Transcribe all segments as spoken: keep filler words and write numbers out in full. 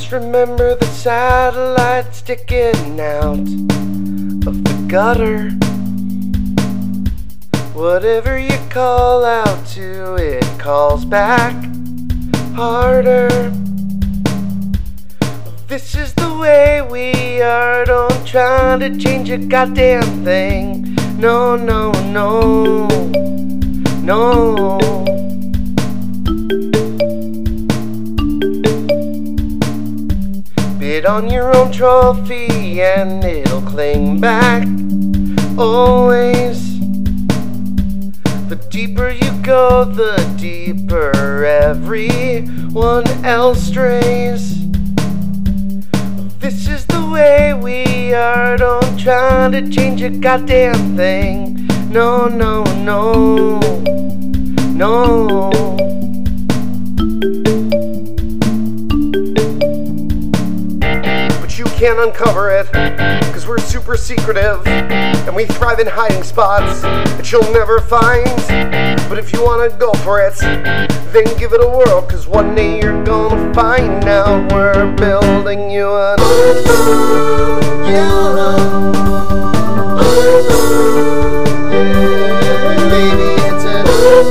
Just remember the satellite sticking out of the gutter. Whatever you call out to, it calls back harder. This is the way we are, don't try to change a goddamn thing. No, no, no, no. Bid on your own trophy and it'll cling back always. The deeper you go, the deeper everyone else strays. This is the way we are, don't try to change a goddamn thing. No, no, no, no. But you can't uncover it, cause we're super secretive, and we thrive in hiding spots that you'll never find. But if you wanna go for it, then give it a whirl, cause one day you're gonna find out we're building you an yellow. Baby, it's an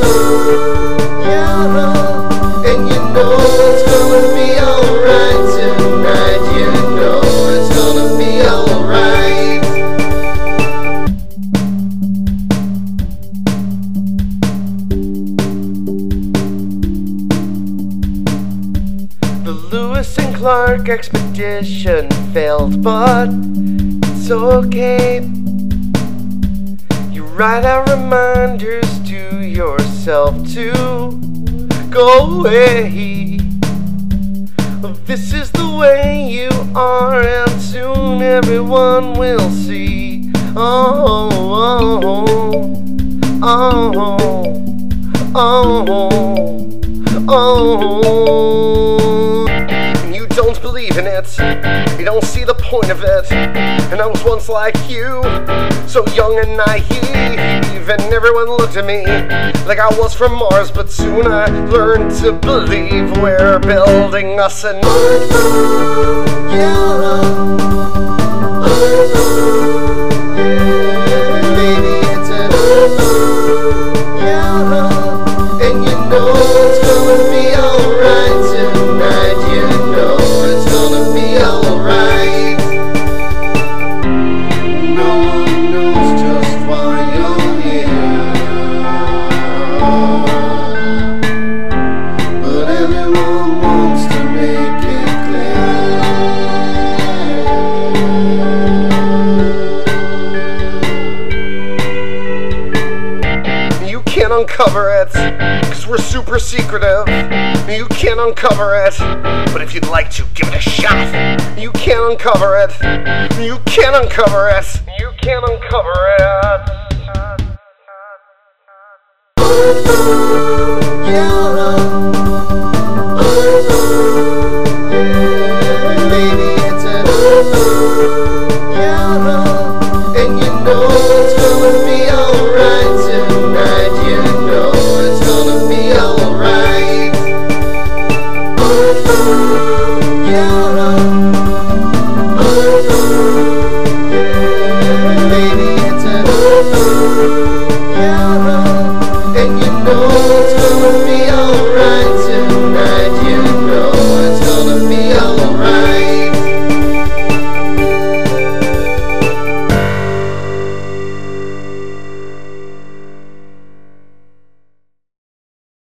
yellow, and you know it's gonna be alright tonight. You know it's gonna be alright. The Lewis and Clark expedition failed, but it's okay. You write out reminders to yourself to go away. This is the way you are, and soon everyone will see. Oh, oh, oh, oh, oh, oh. And you don't believe in it, you don't see the point of it. And I was once like you, so young and naive, and everyone looked at me like I was from Mars. But soon I learned to believe we're building us an yellow. Baby, it's an yellow, and you know it's gonna be alright tonight. You know it's gonna be alright. No one knows just why you're here, but everyone wants to make it clear. You can't uncover it, cause we're super secretive. You can't uncover it, but if you'd like to, give it a shot. You can't uncover it. You can't uncover it. You can't uncover it. Yellow. Baby, it's an yellow, and you know it's gonna be alright tonight. You know it's gonna be alright. Yellow. Baby, it's an yellow, and you know it's gonna be alright tonight.